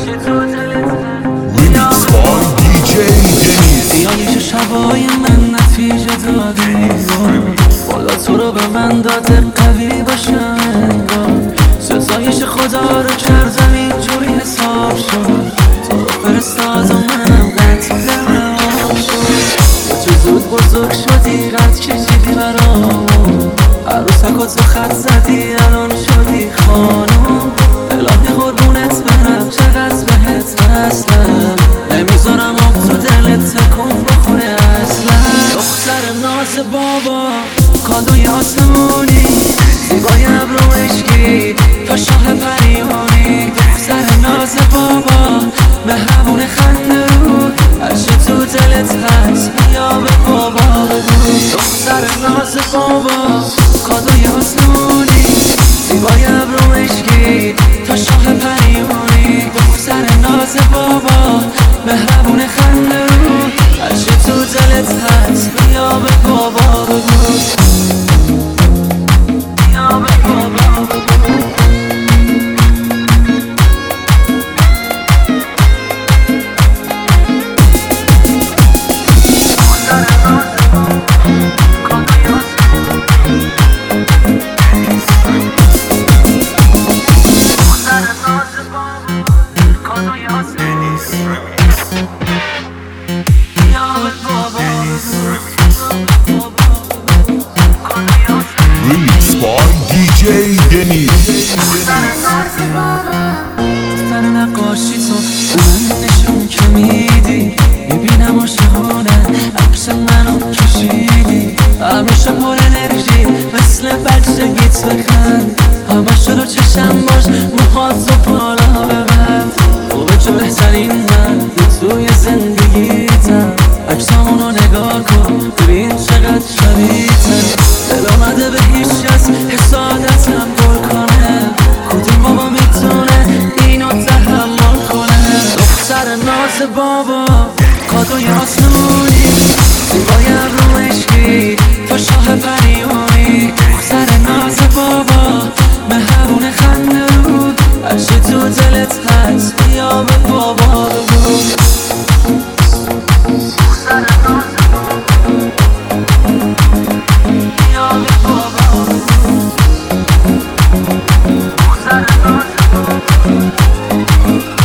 Remix by DJ Deniz. یعنی که شبای من نتیجه دادی بالا تو رو به من داده قوی باشم انگار سزایش خدا رو کردم اینجوری حساب شد تو رو فرستاد و منم قتل روان شد تو زود بزرگ شدی رد کشیدی برامون عروسک و تو خط زدی الان شدی خانم الهی قربونت برم چقدر بهت وصلم نمیذارم آب تو دلت تکون بخوره اصلا دختر ناز بابا کادوی آسمونی زیبای ابرو عشقی تا شاه پریمانی دختر ناز بابا مهربون خنده رو هرچه تو دلت هست بیا به بابا بگو دختر ناز بابا کادوی آسمونی زیبای ابرو عشقی تا شاه پریمانی دختر ناز بابا مهربون خنده رو هرچه تو دلت هست بیا به بابا بگو بیا به بابا بگو Remix by DJ Deniz. دفتر نقاشی تو من نشون که میدی میبینم عاشقانه عکس منو کشیدی همیشه پر انرژی مثل بچگیت بخند همش رو چشم باش موهاتو بالا ببند خوبه چه بهترین من توی زندگیتم عکسامونو نگاه کن ببین چقدر شبیه‌تم دل آمده به هیچ کس حسادتم گل کنه کدوم بابا میتونه اینو تحمل کنه دختر ناز بابا کادوی آسمونی زیبای ابرو عشقی تا شاه پریمانی دختر ناز بابا مهربون خنده رو هرچه تو دلت هست بیا به بابا بگو دختر ناز بیا به بابا دختر ناز